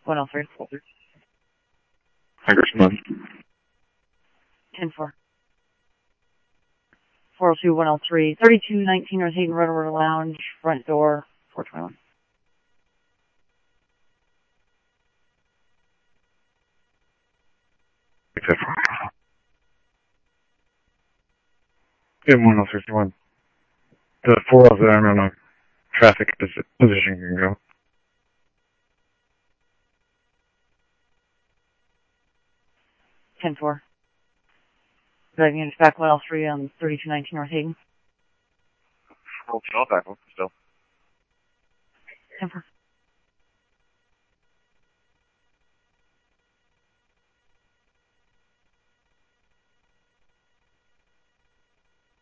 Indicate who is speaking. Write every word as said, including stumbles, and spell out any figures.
Speaker 1: one L three.
Speaker 2: Congressman.
Speaker 1: ten four. four oh two, one L three, thirty-two nineteen North Hayden Road, Road Lounge, front door, four twenty-one.
Speaker 2: Yeah, one oh fifty-one. The four oh that I'm on a traffic posi- position can go.
Speaker 1: ten four. Driving units back one L three on thirty-two nineteen North Hayden.
Speaker 3: Roll two, back, still.
Speaker 1: ten four.